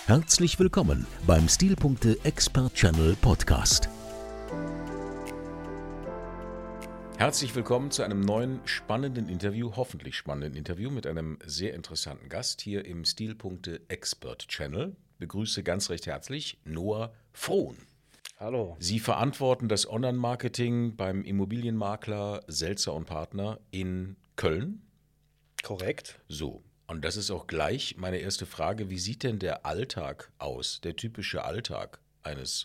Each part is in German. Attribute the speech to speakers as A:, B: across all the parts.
A: Herzlich willkommen beim Stilpunkte Expert Channel Podcast. Herzlich willkommen zu einem neuen spannenden Interview, hoffentlich spannenden Interview mit einem sehr interessanten Gast hier im Stilpunkte Expert Channel. Ich begrüße ganz recht herzlich Noah Frohn.
B: Hallo.
A: Sie verantworten das Online-Marketing beim Immobilienmakler Selzer und Partner in Köln.
B: Korrekt.
A: So, und das ist auch gleich meine erste Frage. Wie sieht denn der Alltag aus, der typische Alltag eines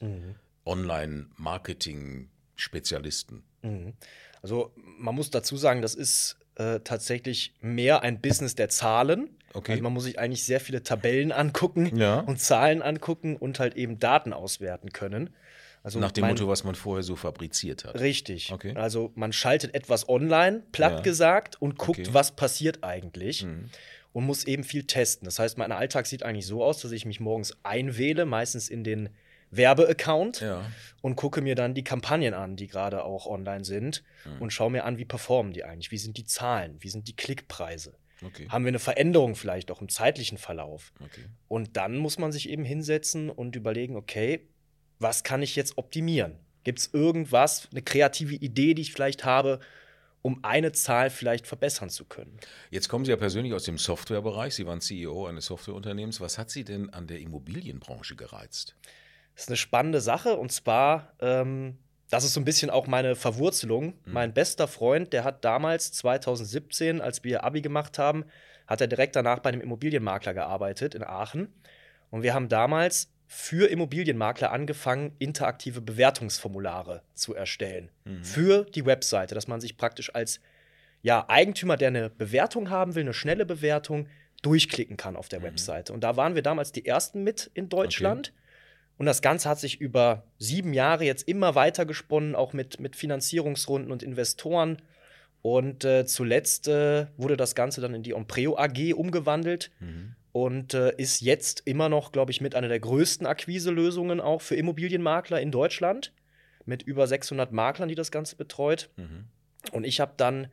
A: Online-Marketing-Spezialisten?
B: Also man muss dazu sagen, das ist tatsächlich mehr ein Business der Zahlen.
A: Okay.
B: Also man muss sich eigentlich sehr viele Tabellen angucken und Zahlen angucken und halt eben Daten auswerten können. Also
A: nach dem Motto, was man vorher so fabriziert hat.
B: Richtig.
A: Okay.
B: Also man schaltet etwas online, platt gesagt, und guckt, was passiert eigentlich. Und muss eben viel testen. Das heißt, mein Alltag sieht eigentlich so aus, dass ich mich morgens einwähle, meistens in den Werbeaccount und gucke mir dann die Kampagnen an, die gerade auch online sind und schaue mir an, wie performen die eigentlich, wie sind die Zahlen, wie sind die Klickpreise.
A: Okay.
B: Haben wir eine Veränderung vielleicht auch im zeitlichen Verlauf?
A: Okay.
B: Und dann muss man sich eben hinsetzen und überlegen, okay, was kann ich jetzt optimieren? Gibt es irgendwas, eine kreative Idee, die ich vielleicht habe, um eine Zahl vielleicht verbessern zu können?
A: Jetzt kommen Sie ja persönlich aus dem Softwarebereich. Sie waren CEO eines Softwareunternehmens. Was hat Sie denn an der Immobilienbranche gereizt?
B: Das ist eine spannende Sache, und zwar, das ist so ein bisschen auch meine Verwurzelung. Mein bester Freund, der hat damals 2017, als wir Abi gemacht haben, hat er direkt danach bei einem Immobilienmakler gearbeitet in Aachen. Und wir haben damals für Immobilienmakler angefangen, interaktive Bewertungsformulare zu erstellen. Für die Webseite, dass man sich praktisch als Eigentümer, der eine Bewertung haben will, eine schnelle Bewertung, durchklicken kann auf der Webseite. Und da waren wir damals die Ersten mit in Deutschland. Okay. Und das Ganze hat sich über 7 Jahre jetzt immer weiter gesponnen, auch mit Finanzierungsrunden und Investoren. Und zuletzt wurde das Ganze dann in die Ompreo AG umgewandelt. Und ist jetzt immer noch, glaube ich, mit einer der größten Akquiselösungen auch für Immobilienmakler in Deutschland. Mit über 600 Maklern, die das Ganze betreut. Und ich habe dann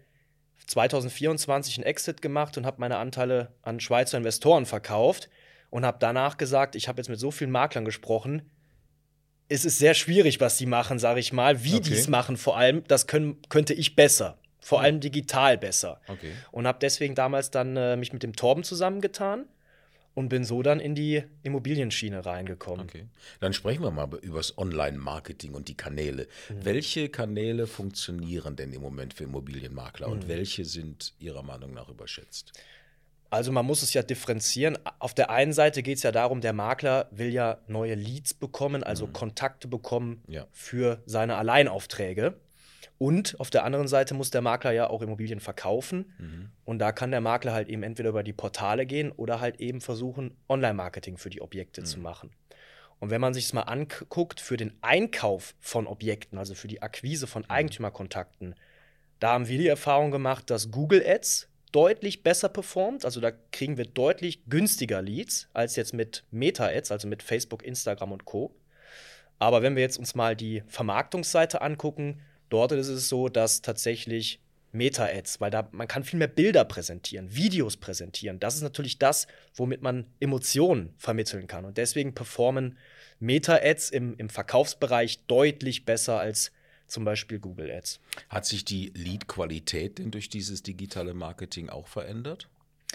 B: 2024 einen Exit gemacht und habe meine Anteile an Schweizer Investoren verkauft. Und habe danach gesagt, ich habe jetzt mit so vielen Maklern gesprochen, es ist sehr schwierig, was sie machen, sage ich mal. Wie die es machen vor allem, das könnte ich besser. Vor allem digital besser. Okay. Und habe deswegen damals dann mich mit dem Torben zusammengetan und bin so dann in die Immobilienschiene reingekommen.
A: Okay. Dann sprechen wir mal über das Online-Marketing und die Kanäle. Welche Kanäle funktionieren denn im Moment für Immobilienmakler und welche sind Ihrer Meinung nach überschätzt?
B: Also man muss es ja differenzieren. Auf der einen Seite geht es ja darum, der Makler will ja neue Leads bekommen, also Kontakte bekommen für seine Alleinaufträge. Und auf der anderen Seite muss der Makler ja auch Immobilien verkaufen. Und da kann der Makler halt eben entweder über die Portale gehen oder halt eben versuchen, Online-Marketing für die Objekte zu machen. Und wenn man sich es mal anguckt, für den Einkauf von Objekten, also für die Akquise von Eigentümerkontakten, da haben wir die Erfahrung gemacht, dass Google Ads deutlich besser performt. Also da kriegen wir deutlich günstiger Leads als jetzt mit Meta-Ads, also mit Facebook, Instagram und Co. Aber wenn wir jetzt uns mal die Vermarktungsseite angucken, dort ist es so, dass tatsächlich Meta-Ads, weil da man kann viel mehr Bilder präsentieren, Videos präsentieren. Das ist natürlich das, womit man Emotionen vermitteln kann. Und deswegen performen Meta-Ads im Verkaufsbereich deutlich besser als zum Beispiel Google Ads.
A: Hat sich die Lead-Qualität denn durch dieses digitale Marketing auch verändert?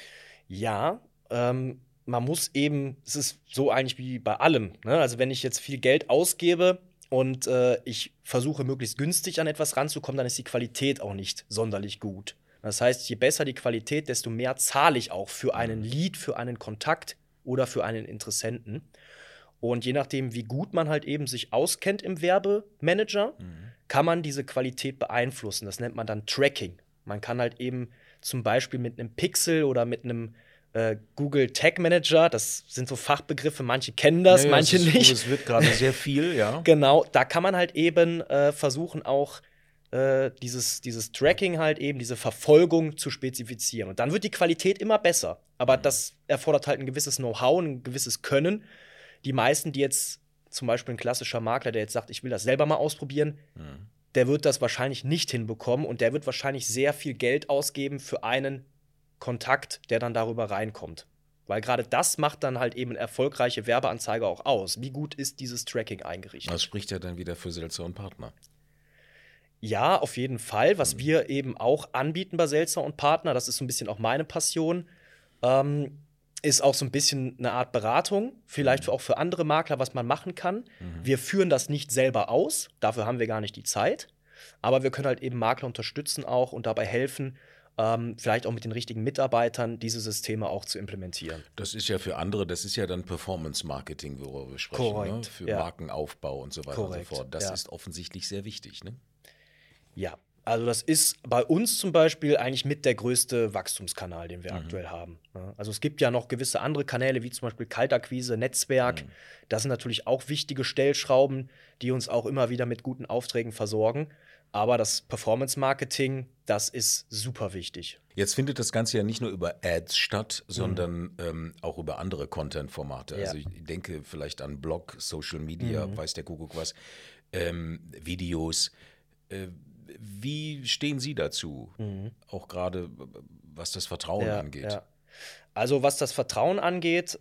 B: Ja, man muss eben, es ist so eigentlich wie bei allem, ne? Also wenn ich jetzt viel Geld ausgebe und ich versuche möglichst günstig an etwas ranzukommen, dann ist die Qualität auch nicht sonderlich gut. Das heißt, je besser die Qualität, desto mehr zahle ich auch für einen Lead, für einen Kontakt oder für einen Interessenten. Und je nachdem, wie gut man halt eben sich auskennt im Werbemanager, kann man diese Qualität beeinflussen. Das nennt man dann Tracking. Man kann halt eben zum Beispiel mit einem Pixel oder mit einem Google Tag Manager, das sind so Fachbegriffe, manche kennen das, manche nicht.
A: Es wird gerade sehr viel, ja.
B: Genau, da kann man halt eben versuchen, auch dieses Tracking halt eben, diese Verfolgung zu spezifizieren. Und dann wird die Qualität immer besser. Aber das erfordert halt ein gewisses Know-how, ein gewisses Können. Die meisten, die jetzt zum Beispiel ein klassischer Makler, der jetzt sagt, ich will das selber mal ausprobieren, der wird das wahrscheinlich nicht hinbekommen und der wird wahrscheinlich sehr viel Geld ausgeben für einen Kontakt, der dann darüber reinkommt. Weil gerade das macht dann halt eben eine erfolgreiche Werbeanzeige auch aus. Wie gut ist dieses Tracking eingerichtet?
A: Das spricht ja dann wieder für Seltzer und Partner.
B: Ja, auf jeden Fall. Was wir eben auch anbieten bei Seltzer und Partner, das ist so ein bisschen auch meine Passion, ist auch so ein bisschen eine Art Beratung, vielleicht auch für andere Makler, was man machen kann. Wir führen das nicht selber aus, dafür haben wir gar nicht die Zeit. Aber wir können halt eben Makler unterstützen auch und dabei helfen, vielleicht auch mit den richtigen Mitarbeitern diese Systeme auch zu implementieren.
A: Das ist ja für andere, das ist ja dann Performance-Marketing, worüber wir sprechen.
B: Korrekt,
A: Ne? Für
B: ja.
A: Markenaufbau und so weiter
B: Korrekt,
A: und so fort. Das
B: ja.
A: ist offensichtlich sehr wichtig. Ne?
B: Ja, also das ist bei uns zum Beispiel eigentlich mit der größte Wachstumskanal, den wir aktuell haben. Ja, also es gibt ja noch gewisse andere Kanäle, wie zum Beispiel Kaltakquise, Netzwerk. Das sind natürlich auch wichtige Stellschrauben, die uns auch immer wieder mit guten Aufträgen versorgen. Aber das Performance-Marketing, das ist super wichtig.
A: Jetzt findet das Ganze ja nicht nur über Ads statt, sondern auch über andere Content-Formate.
B: Ja.
A: Also ich denke vielleicht an Blog, Social Media, weiß der Kuckuck was, Videos. Wie stehen Sie dazu? Auch gerade was das Vertrauen angeht.
B: Ja. Also was das Vertrauen angeht,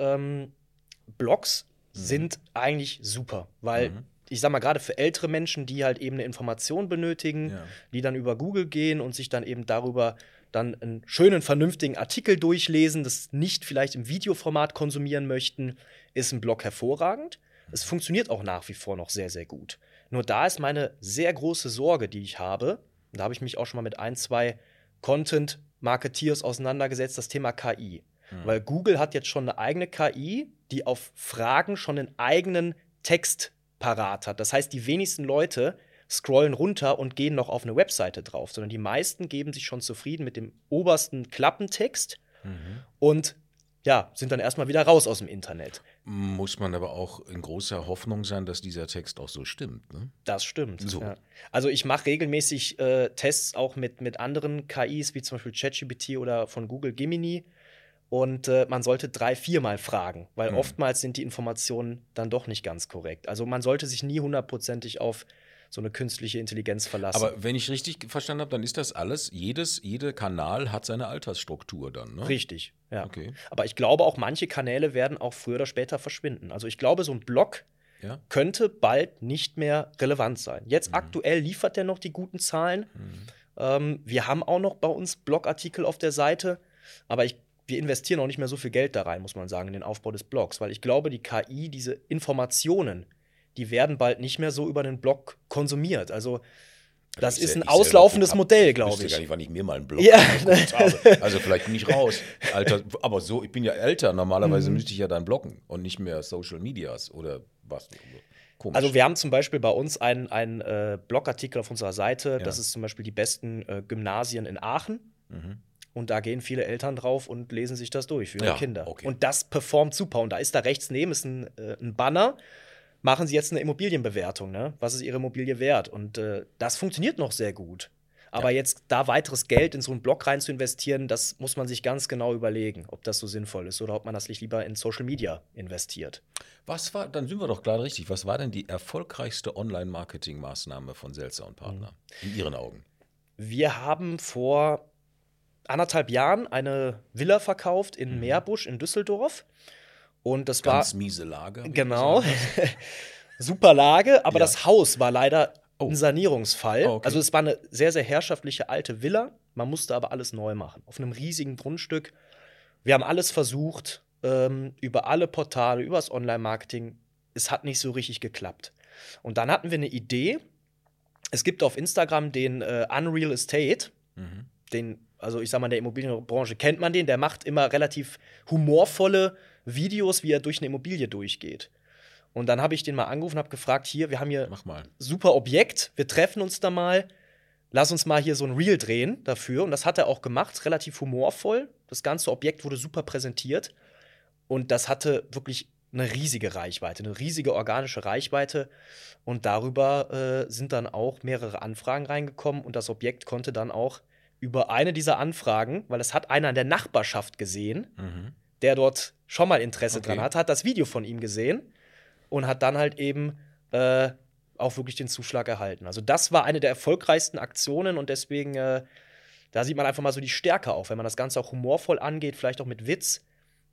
B: Blogs sind eigentlich super, weil ich sag mal, gerade für ältere Menschen, die halt eben eine Information benötigen, die dann über Google gehen und sich dann eben darüber dann einen schönen, vernünftigen Artikel durchlesen, das nicht vielleicht im Videoformat konsumieren möchten, ist ein Blog hervorragend. Es funktioniert auch nach wie vor noch sehr, sehr gut. Nur da ist meine sehr große Sorge, die ich habe, und da habe ich mich auch schon mal mit 1, 2 Content-Marketeers auseinandergesetzt, das Thema KI. Weil Google hat jetzt schon eine eigene KI, die auf Fragen schon einen eigenen Text parat hat. Das heißt, die wenigsten Leute scrollen runter und gehen noch auf eine Webseite drauf, sondern die meisten geben sich schon zufrieden mit dem obersten Klappentext und ja, sind dann erstmal wieder raus aus dem Internet.
A: Muss man aber auch in großer Hoffnung sein, dass dieser Text auch so stimmt. Ne?
B: Das stimmt.
A: So.
B: Ja. Also ich mache regelmäßig Tests auch mit anderen KIs, wie zum Beispiel ChatGPT oder von Google Gemini. Und man sollte 3-, 4-mal fragen, weil oftmals sind die Informationen dann doch nicht ganz korrekt. Also man sollte sich nie 100%ig auf so eine künstliche Intelligenz verlassen.
A: Aber wenn ich richtig verstanden habe, dann ist das alles, jeder Kanal hat seine Altersstruktur dann, ne?
B: Richtig, ja.
A: Okay.
B: Aber ich glaube auch, manche Kanäle werden auch früher oder später verschwinden. Also ich glaube, so ein Blog
A: Ja.
B: könnte bald nicht mehr relevant sein. Jetzt aktuell liefert der noch die guten Zahlen. Wir haben auch noch bei uns Blogartikel auf der Seite, aber wir investieren auch nicht mehr so viel Geld da rein, muss man sagen, in den Aufbau des Blogs, weil ich glaube, die KI, diese Informationen, die werden bald nicht mehr so über den Blog konsumiert. Also das ist ein auslaufendes Modell, glaube
A: Ich wüsste gar nicht, wann ich mir mal einen Blog
B: Ja.
A: angeguckt habe. Also vielleicht bin ich raus. Alter, aber so, ich bin ja älter. Normalerweise müsste ich ja dann bloggen und nicht mehr Social Medias oder was. Komisch.
B: Also wir haben zum Beispiel bei uns einen Blogartikel auf unserer Seite. Das ist zum Beispiel die besten Gymnasien in Aachen. Und da gehen viele Eltern drauf und lesen sich das durch für ihre Kinder.
A: Okay.
B: Und das performt super. Und da ist da rechts neben ist ein Banner. Machen Sie jetzt eine Immobilienbewertung, ne? Was ist Ihre Immobilie wert? Und das funktioniert noch sehr gut. Aber jetzt da weiteres Geld in so einen Blog rein zu investieren, das muss man sich ganz genau überlegen, ob das so sinnvoll ist oder ob man das nicht lieber in Social Media investiert.
A: Dann sind wir doch klar richtig. Was war denn die erfolgreichste Online-Marketing-Maßnahme von Seltzer und Partner in Ihren Augen?
B: Wir haben vor 1,5 Jahren eine Villa verkauft in Meerbusch in Düsseldorf. Und das
A: Ganz
B: war
A: miese Lage.
B: genau super Lage, aber
A: Ja.
B: das Haus war leider ein Sanierungsfall.
A: Oh, okay.
B: Also es war eine sehr, sehr herrschaftliche alte Villa. Man musste aber alles neu machen. Auf einem riesigen Grundstück. Wir haben alles versucht, über alle Portale, über das Online-Marketing. Es hat nicht so richtig geklappt. Und dann hatten wir eine Idee. Es gibt auf Instagram den Unreal Estate. Also ich sag mal, in der Immobilienbranche kennt man den. Der macht immer relativ humorvolle Videos, wie er durch eine Immobilie durchgeht. Und dann habe ich den mal angerufen und habe gefragt, hier, wir haben hier
A: Mach mal.
B: super Objekt, wir treffen uns da mal, lass uns mal hier so ein Reel drehen dafür. Und das hat er auch gemacht, relativ humorvoll. Das ganze Objekt wurde super präsentiert. Und das hatte wirklich eine riesige Reichweite, eine riesige organische Reichweite. Und darüber sind dann auch mehrere Anfragen reingekommen. Und das Objekt konnte dann auch über eine dieser Anfragen, weil es hat einer in der Nachbarschaft gesehen, der dort schon mal Interesse dran hat das Video von ihm gesehen und hat dann halt eben auch wirklich den Zuschlag erhalten. Also das war eine der erfolgreichsten Aktionen und deswegen, da sieht man einfach mal so die Stärke auch, wenn man das Ganze auch humorvoll angeht, vielleicht auch mit Witz.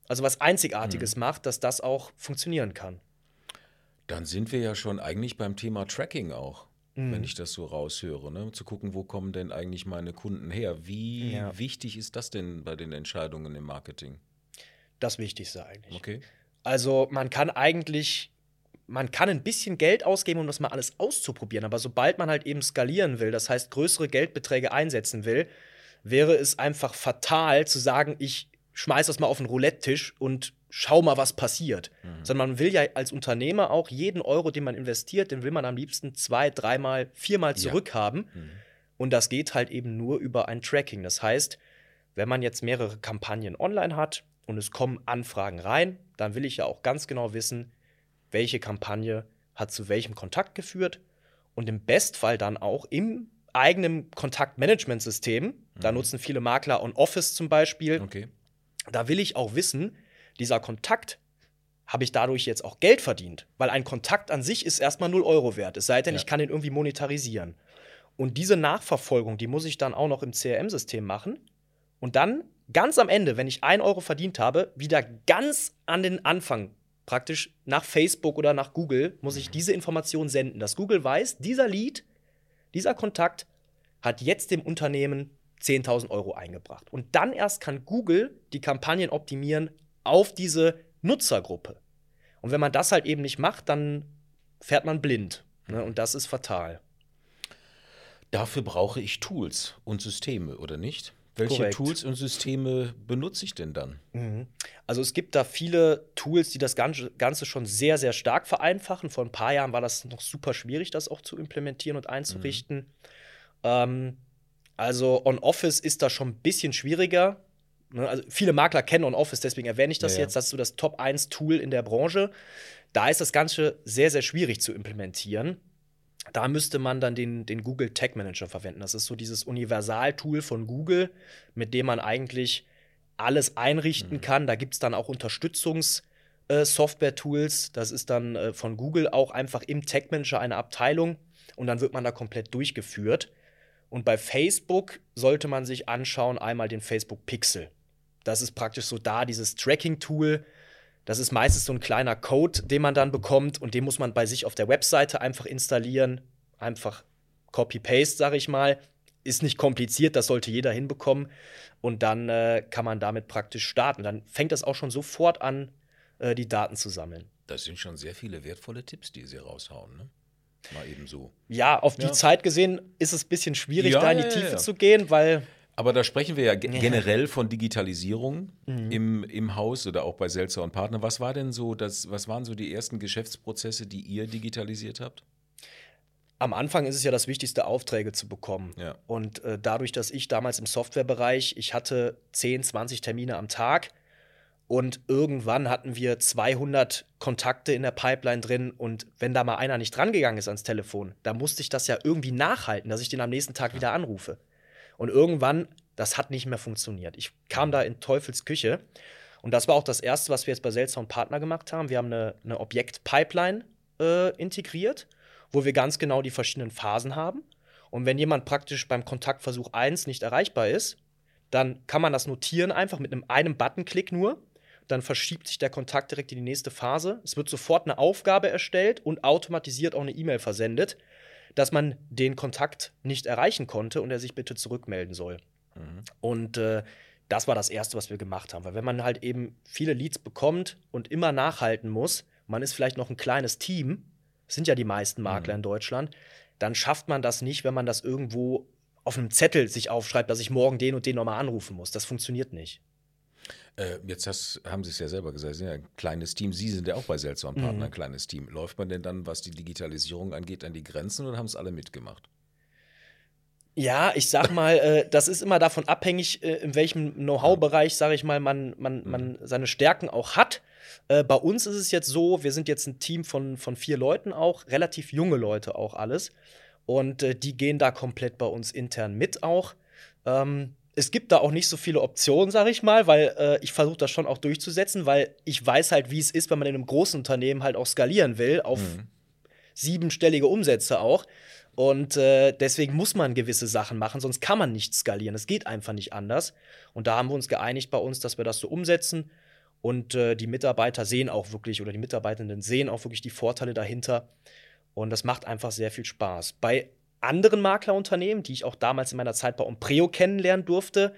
B: also was Einzigartiges macht, dass das auch funktionieren kann.
A: Dann sind wir ja schon eigentlich beim Thema Tracking auch, wenn ich das so raushöre, ne? Zu gucken, wo kommen denn eigentlich meine Kunden her? Wie wichtig ist das denn bei den Entscheidungen im Marketing?
B: Das Wichtigste eigentlich.
A: Okay.
B: Also man kann ein bisschen Geld ausgeben, um das mal alles auszuprobieren, aber sobald man halt eben skalieren will, das heißt größere Geldbeträge einsetzen will, wäre es einfach fatal zu sagen, ich schmeiß das mal auf den Roulette-Tisch und schau mal, was passiert. Sondern man will ja als Unternehmer auch jeden Euro, den man investiert, den will man am liebsten 2-, 3-mal, 4-mal zurückhaben. Und das geht halt eben nur über ein Tracking. Das heißt, wenn man jetzt mehrere Kampagnen online hat und es kommen Anfragen rein, dann will ich ja auch ganz genau wissen, welche Kampagne hat zu welchem Kontakt geführt und im Bestfall dann auch im eigenen Kontaktmanagementsystem. Da nutzen viele Makler OnOffice zum Beispiel.
A: Okay.
B: Da will ich auch wissen, dieser Kontakt, habe ich dadurch jetzt auch Geld verdient? Weil ein Kontakt an sich ist erstmal 0 Euro wert, es sei denn, ich kann ihn irgendwie monetarisieren. Und diese Nachverfolgung, die muss ich dann auch noch im CRM-System machen. Und dann ganz am Ende, wenn ich 1 Euro verdient habe, wieder ganz an den Anfang, praktisch nach Facebook oder nach Google, muss ich diese Information senden, dass Google weiß, dieser Lead, dieser Kontakt hat jetzt dem Unternehmen 10.000 Euro eingebracht. Und dann erst kann Google die Kampagnen optimieren auf diese Nutzergruppe. Und wenn man das halt eben nicht macht, dann fährt man blind. Ne? Und das ist fatal.
A: Dafür brauche ich Tools und Systeme, oder nicht? Welche
B: Korrekt.
A: Tools und Systeme benutze ich denn dann?
B: Also es gibt da viele Tools, die das Ganze schon sehr, sehr stark vereinfachen. Vor ein paar Jahren war das noch super schwierig, das auch zu implementieren und einzurichten. Also OnOffice ist da schon ein bisschen schwieriger. Ne? Also viele Makler kennen OnOffice, deswegen erwähne ich das jetzt. Das ist so das Top-1-Tool in der Branche. Da ist das Ganze sehr, sehr schwierig zu implementieren. Da müsste man dann den Google Tag Manager verwenden. Das ist so dieses Universal-Tool von Google, mit dem man eigentlich alles einrichten kann. Da gibt es dann auch Unterstützungs-Software-Tools. Das ist dann von Google auch einfach im Tag Manager eine Abteilung. Und dann wird man da komplett durchgeführt. Und bei Facebook sollte man sich anschauen, einmal den Facebook Pixel. Das ist praktisch so da dieses Tracking-Tool. Das ist meistens so ein kleiner Code, den man dann bekommt. Und den muss man bei sich auf der Webseite einfach installieren. Einfach Copy-Paste, sage ich mal. Ist nicht kompliziert, das sollte jeder hinbekommen. Und dann kann man damit praktisch starten. Dann fängt das auch schon sofort an, die Daten zu sammeln.
A: Das sind schon sehr viele wertvolle Tipps, die Sie raushauen, ne? Mal eben so.
B: Ja, auf die Zeit gesehen ist es ein bisschen schwierig,
A: Ja,
B: da in die Tiefe zu gehen, weil
A: Aber da sprechen wir ja generell von Digitalisierung im Haus oder auch bei Selzer und Partner. Was waren so die ersten Geschäftsprozesse, die ihr digitalisiert habt?
B: am Anfang ist es ja das Wichtigste, Aufträge zu bekommen.
A: Ja.
B: Und dadurch, dass ich damals im Softwarebereich, ich hatte 10, 20 Termine am Tag und irgendwann hatten wir 200 Kontakte in der Pipeline drin und wenn da mal einer nicht drangegangen ist ans Telefon, da musste ich das ja irgendwie nachhalten, dass ich den am nächsten Tag wieder anrufe. Und irgendwann, das hat nicht mehr funktioniert. Ich kam da in Teufels Küche und das war auch das Erste, was wir jetzt bei Selzer und Partner gemacht haben. Wir haben eine Objekt-Pipeline integriert, wo wir ganz genau die verschiedenen Phasen haben. Und wenn jemand praktisch beim Kontaktversuch 1 nicht erreichbar ist, dann kann man das notieren einfach mit einem Buttonklick nur. Dann verschiebt sich der Kontakt direkt in die nächste Phase. Es wird sofort eine Aufgabe erstellt und automatisiert auch eine E-Mail versendet, dass man den Kontakt nicht erreichen konnte und er sich bitte zurückmelden soll. Und das war das Erste, was wir gemacht haben. Weil wenn man halt eben viele Leads bekommt und immer nachhalten muss, man ist vielleicht noch ein kleines Team, das sind ja die meisten Makler in Deutschland, dann schafft man das nicht, wenn man das irgendwo auf einem Zettel sich aufschreibt, dass ich morgen den und den nochmal anrufen muss. Das funktioniert nicht.
A: Jetzt haben Sie es ja selber gesagt, Sie sind ja ein kleines Team. Sie sind ja auch bei Selzer und Partner ein kleines Team. Läuft man denn dann, was die Digitalisierung angeht, an die Grenzen oder haben es alle mitgemacht?
B: Ja, ich sag mal, das ist immer davon abhängig, in welchem Know-how-Bereich, sage ich mal, man seine Stärken auch hat. Bei uns ist es jetzt so, wir sind jetzt ein Team von 4 Leuten auch, relativ junge Leute auch alles. Und die gehen da komplett bei uns intern mit auch. Es gibt da auch nicht so viele Optionen, sage ich mal, weil ich versuche das schon auch durchzusetzen, weil ich weiß halt, wie es ist, wenn man in einem großen Unternehmen halt auch skalieren will, auf 7-stellige Umsätze auch. Und deswegen muss man gewisse Sachen machen, sonst kann man nicht skalieren. Es geht einfach nicht anders. Und da haben wir uns geeinigt bei uns, dass wir das so umsetzen. Und die Mitarbeiter sehen auch wirklich, oder die Mitarbeitenden sehen auch wirklich die Vorteile dahinter. Und das macht einfach sehr viel Spaß. Bei anderen Maklerunternehmen, die ich auch damals in meiner Zeit bei Ompreo kennenlernen durfte,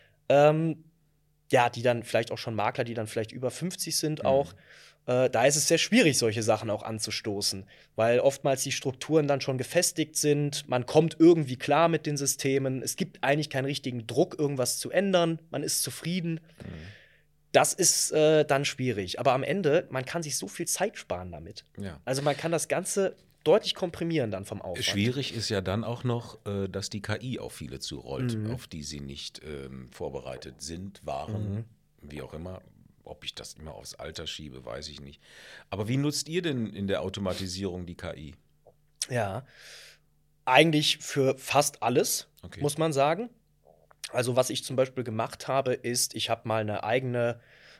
B: die dann vielleicht auch schon Makler, die dann vielleicht über 50 sind auch, da ist es sehr schwierig, solche Sachen auch anzustoßen, weil oftmals die Strukturen dann schon gefestigt sind, man kommt irgendwie klar mit den Systemen, es gibt eigentlich keinen richtigen Druck, irgendwas zu ändern, man ist zufrieden. Das ist dann schwierig. Aber am Ende, man kann sich so viel Zeit sparen damit.
A: Ja.
B: Also man kann das Ganze deutlich komprimieren dann vom Aufwand.
A: Schwierig ist ja dann auch noch, dass die KI auf viele zurollt, auf die sie nicht vorbereitet sind, waren, wie auch immer. Ob ich das immer aufs Alter schiebe, weiß ich nicht. Aber wie nutzt ihr denn in der Automatisierung die KI?
B: Ja, eigentlich für fast alles, muss man sagen. Also was ich zum Beispiel gemacht habe, ist, ich habe mal eine eigene,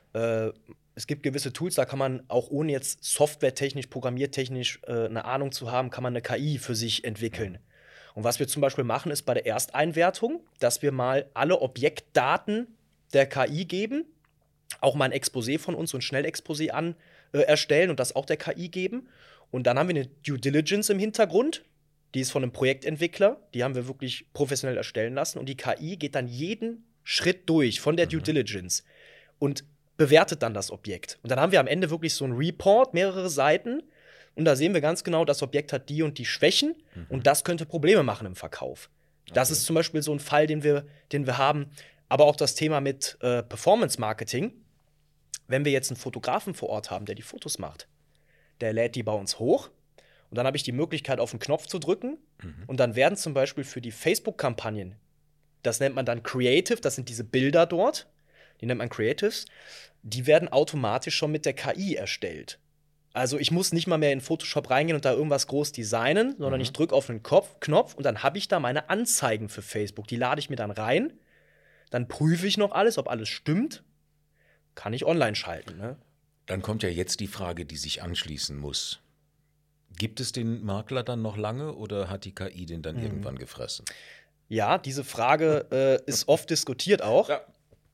B: es gibt gewisse Tools, da kann man auch ohne jetzt softwaretechnisch, programmiertechnisch eine Ahnung zu haben, kann man eine KI für sich entwickeln. Und was wir zum Beispiel machen, ist bei der Ersteinwertung, dass wir mal alle Objektdaten der KI geben, auch mal ein Exposé von uns, so ein Schnellexposé erstellen und das auch der KI geben. Und dann haben wir eine Due Diligence im Hintergrund. Die ist von einem Projektentwickler, die haben wir wirklich professionell erstellen lassen. Und die KI geht dann jeden Schritt durch von der Due Diligence und bewertet dann das Objekt. Und dann haben wir am Ende wirklich so einen Report, mehrere Seiten. Und da sehen wir ganz genau, das Objekt hat die und die Schwächen. Und das könnte Probleme machen im Verkauf. Das ist zum Beispiel so ein Fall, den wir haben. Aber auch das Thema mit Performance-Marketing. Wenn wir jetzt einen Fotografen vor Ort haben, der die Fotos macht, der lädt die bei uns hoch. Und dann habe ich die Möglichkeit, auf den Knopf zu drücken. Und dann werden zum Beispiel für die Facebook-Kampagnen, das nennt man dann Creative, das sind diese Bilder dort, die nennt man Creatives, die werden automatisch schon mit der KI erstellt. Also ich muss nicht mal mehr in Photoshop reingehen und da irgendwas groß designen, sondern ich drücke auf einen Knopf und dann habe ich da meine Anzeigen für Facebook. Die lade ich mir dann rein, dann prüfe ich noch alles, ob alles stimmt, kann ich online schalten. Ne?
A: Dann kommt ja jetzt die Frage, die sich anschließen muss. Gibt es den Makler dann noch lange oder hat die KI den dann irgendwann gefressen?
B: Ja, diese Frage ist oft diskutiert auch.
A: Ja.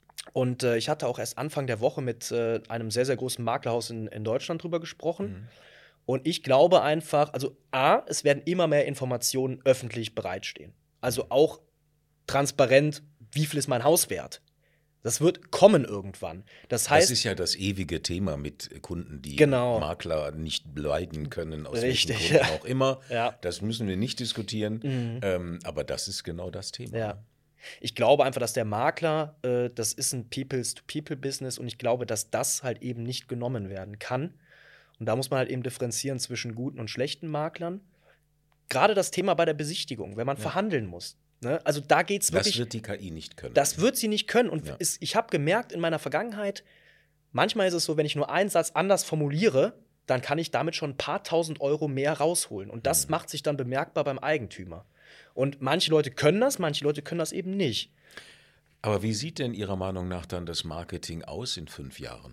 B: Und ich hatte auch erst Anfang der Woche mit einem sehr, sehr großen Maklerhaus in Deutschland drüber gesprochen. Und ich glaube einfach, also A, es werden immer mehr Informationen öffentlich bereitstehen. Also auch transparent, wie viel ist mein Haus wert? Das wird kommen irgendwann. Das heißt,
A: das ist ja das ewige Thema mit Kunden, die Makler nicht leiden können, aus welchen Gründen auch immer. Ja. Das müssen wir nicht diskutieren, aber das ist genau das Thema.
B: Ja. Ich glaube einfach, dass der Makler, das ist ein Peoples-to-People-Business und ich glaube, dass das halt eben nicht genommen werden kann. Und da muss man halt eben differenzieren zwischen guten und schlechten Maklern. Gerade das Thema bei der Besichtigung, wenn man verhandeln muss. Ne? Also da geht's wirklich.
A: Das wird die KI nicht können.
B: Das wird sie nicht können. Und ich habe gemerkt in meiner Vergangenheit, manchmal ist es so, wenn ich nur einen Satz anders formuliere, dann kann ich damit schon ein paar tausend Euro mehr rausholen. Und das macht sich dann bemerkbar beim Eigentümer. Und manche Leute können das eben nicht.
A: Aber wie sieht denn Ihrer Meinung nach dann das Marketing aus in 5 Jahren?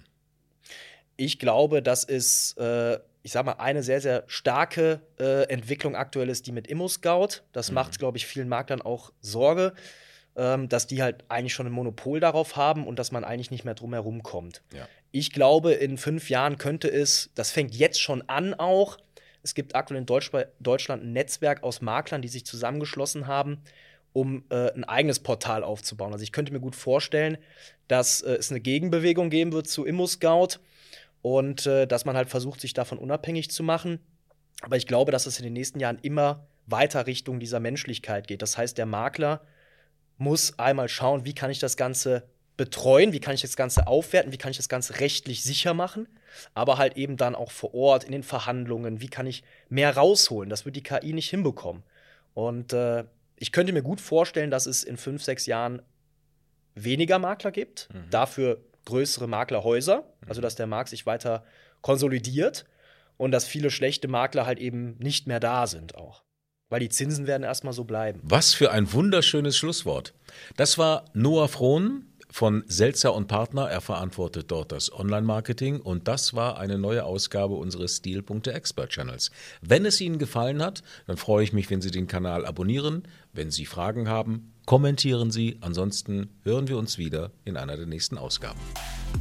B: Ich glaube, das ist, ich sag mal, eine sehr, sehr starke Entwicklung aktuell ist die mit ImmoScout. Das macht, glaube ich, vielen Maklern auch Sorge, dass die halt eigentlich schon ein Monopol darauf haben und dass man eigentlich nicht mehr drum herum kommt. Ja. Ich glaube, in 5 Jahren könnte es, das fängt jetzt schon an auch, es gibt aktuell in Deutschland ein Netzwerk aus Maklern, die sich zusammengeschlossen haben, um ein eigenes Portal aufzubauen. Also ich könnte mir gut vorstellen, dass es eine Gegenbewegung geben wird zu ImmoScout und dass man halt versucht, sich davon unabhängig zu machen. Aber ich glaube, dass es in den nächsten Jahren immer weiter Richtung dieser Menschlichkeit geht. Das heißt, der Makler muss einmal schauen, wie kann ich das Ganze betreuen, wie kann ich das Ganze aufwerten, wie kann ich das Ganze rechtlich sicher machen, aber halt eben dann auch vor Ort in den Verhandlungen, wie kann ich mehr rausholen, das wird die KI nicht hinbekommen. Und ich könnte mir gut vorstellen, dass es in 5, 6 Jahren weniger Makler gibt, dafür größere Maklerhäuser, also dass der Markt sich weiter konsolidiert und dass viele schlechte Makler halt eben nicht mehr da sind auch. Weil die Zinsen werden erstmal so bleiben.
A: Was für ein wunderschönes Schlusswort. Das war Noah Frohn von Selzer und Partner. Er verantwortet dort das Online-Marketing und das war eine neue Ausgabe unseres Stil.Expert-Channels. Wenn es Ihnen gefallen hat, dann freue ich mich, wenn Sie den Kanal abonnieren. Wenn Sie Fragen haben, kommentieren Sie. Ansonsten hören wir uns wieder in einer der nächsten Ausgaben.